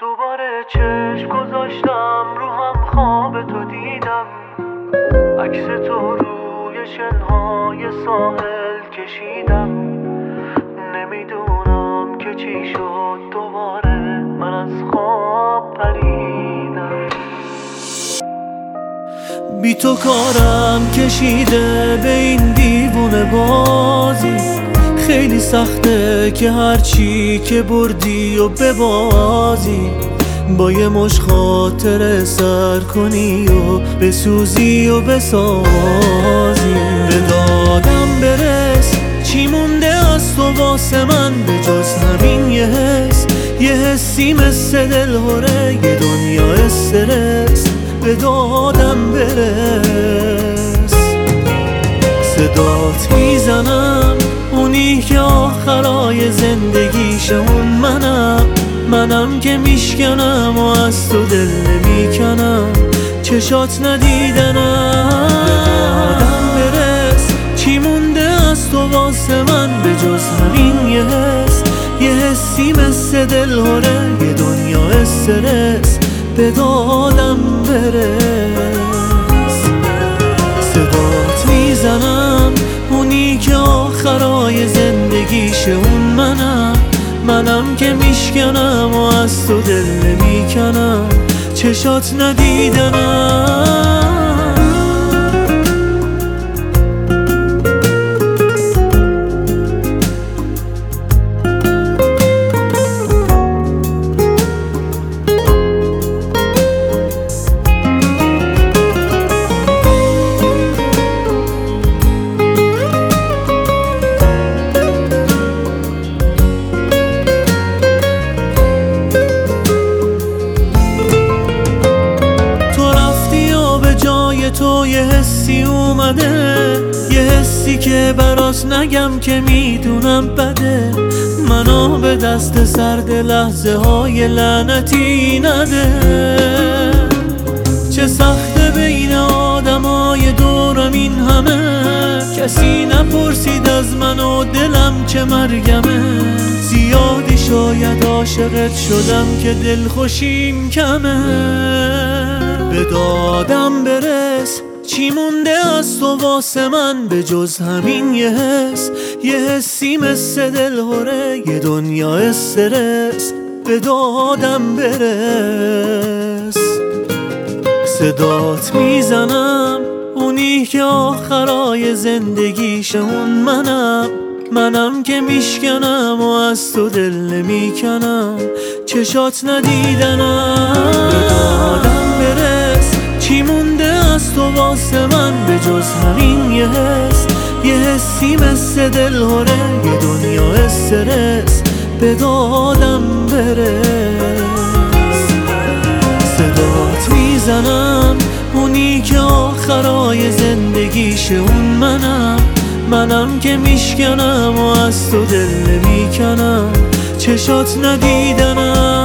دوباره چشم گذاشتم رو هم خواب تو دیدم، عکس تو روی شنهای ساحل کشیدم. نمیدونم که چی شد، دوباره من از خواب پریدم. بی تو کارم کشیده به این دیوونه بازی، خیلی سخته که هرچی که بردی و ببازی، با یه مش خاطره سر کنی و بسوزی و بسازی. به دادم برس، چی مونده از تو واسه من به جز همین یه حس، یه حسی مثل دلهوره یه دنیا استرس. به دادم برس، صدات میزنم، اونی که آخرای زندگیشه اون منم که میشکنم و از تو دل نمیکنم، چشات ندیدنم. به دادم برس، چی مونده از تو واسه من به جز همین یه حس، یه حسی مثل دلهوره یه دنیا استرس. به دادم برس، صدات میزنم، اونی که آخرای زندگیشه اون منم که میشکنم و از تو دل نمیکنم، چشات ندیدنم. تو یه حسی اومده، یه حسی که برات نگم که میدونم بده، منو به دست سرد لحظه های لعنتی نده. چه سخته بین آدمای دورم این همه، کسی نپرسید از من و دلم چه مرگمه. زیادی شاید عاشقت شدم که دل خوشیم کمه. به دادم برس، چی مونده از تو واسه من به جز همین یه حس، یه حسی مثل دلهوره یه دنیا استرس. به دادم برس، صدات میزنم، اونی که آخرای زندگیشه اون منم که میشکنم و از تو دل نمیکنم، چشات ندیدنم. به دادم برس، چی مونده از تو واسه من به جز همین یه حس، یه حسی مثل دلهوره یه دنیا استرس. به دادم برس، صدات میزنم، اونی که آخرای زندگیشه اون منم که میشکنم و از تو دل نمیکنم، چشات ندیدنم.